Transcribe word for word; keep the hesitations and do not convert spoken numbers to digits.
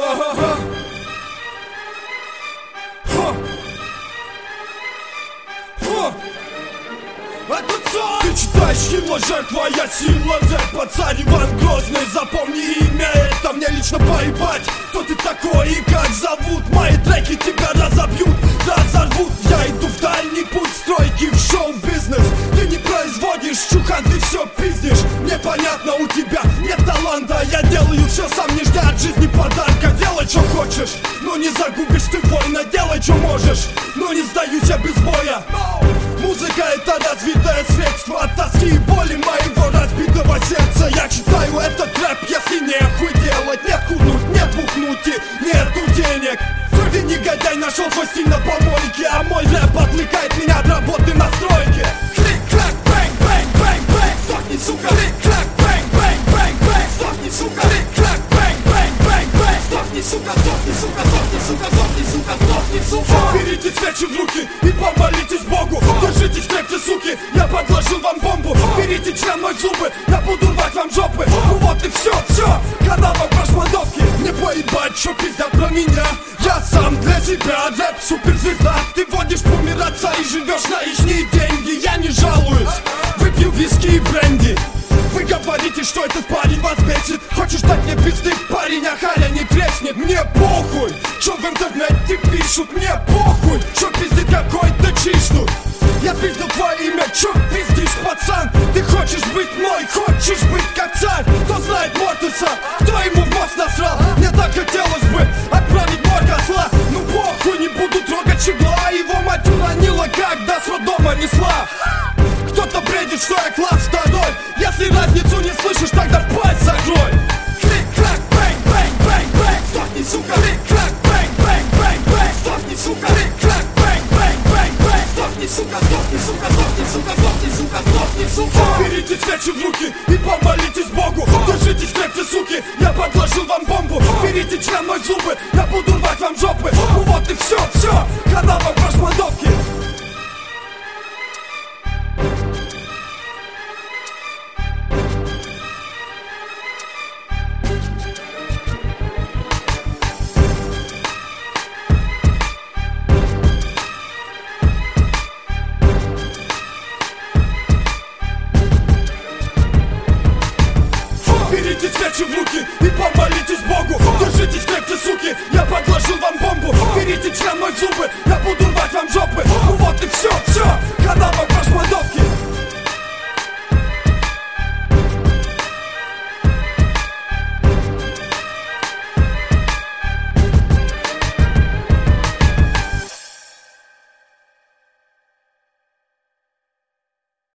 Ага. Ха. Ха. Это цель. Ты читаешь хило, жертва, я сила. Рэп, царь Иван Грозный. Запомни имя, это мне лично поебать. Кто ты такой и как зовут? Мои треки тебя разобьют, разорвут. Я иду в дальний путь стройки в шоу-бизнес. Ты не производишь, чухан, ты все пиздишь. Непонятно, у тебя нет таланта. Я делаю все сам, не ждя от жизни подарка. Делай, что хочешь, но не загубишь ты воина. Делай, что можешь, но не сдаюсь я без боя. Музыка — это развитое средство от тоски и боли моего разбитого сердца. Я читаю этот рэп, если не хуй делать. Нет курнуть, нет бухнуть и нету денег. Ты, негодяй, нашел свой стиль на помойке, а мой рэп отвлекает меня от работы на стройке. Клик-клак, бэнг-бэнг, бэнг-бэнг, сдохни, сука. Клик-клак, бэнг-бэнг, бэнг-бэнг, сдохни, сука. Клик-клак, бэнг-бэнг, бэнг-бэнг, сдохни, сука, сдохни, сука, сдохни, сука, сдохни, сука, сдохни, сука. Берите свечи в руки и помолитесь Богу. Держитесь крепче, суки, я подложил вам бомбу. Берите член мой в зубы, я буду рвать вам жопы. Ну вот и все, все, канава прошмандовки. Мне поебать, что пиздят про меня. Я сам для себя рэп суперзвезда. Ты водишь помираться и живешь на лишние деньги. Я не жалуюсь, выпью виски и бренди. Вы говорите, что этот парень вас бесит. Хочешь дать мне пизды, парень, а харя не треснет. Мне похуй, что в интернете пишут. Мне похуй, что пиздит какой-то чишнут. Я пиздил твое имя, чё пиздишь, пацан? Ты хочешь быть мой, хочешь быть как царь? Кто знает Мортиса, кто ему в мозг насрал? Мне так хотелось бы отправить морг осла. Ну похуй, не буду трогать чегла. Его мать уронила, когда с роддома несла. Кто-то бредит, что я класс второй. Если разницу не слышишь, тогда пасть закрой. Клик-клак, бэнг-бэнг, бэнг-бэнг, сдохни, сука. Клик-клак, бэнг-бэнг, бэнг-бэнг, сдохни, сука. Клик-клак, бэнг-бэнг, бэнг-бэнг, сдохни, сука, сдохни, сука, сдохни, сука, сдохни, сука, сдохни, сука. Берите свечи в руки и помолитесь Богу. Держитесь крепче, суки, я подложил вам бомбу. Берите член мой в зубы, я буду рвать вам жопы. Ну вот и все, все, канава прошмандовки. Берите свечи в руки и помолитесь Богу. Держитесь крепче, суки, я подложил вам бомбу. Берите член мой в зубы, я буду рвать вам жопы. Ну вот и все, все, канал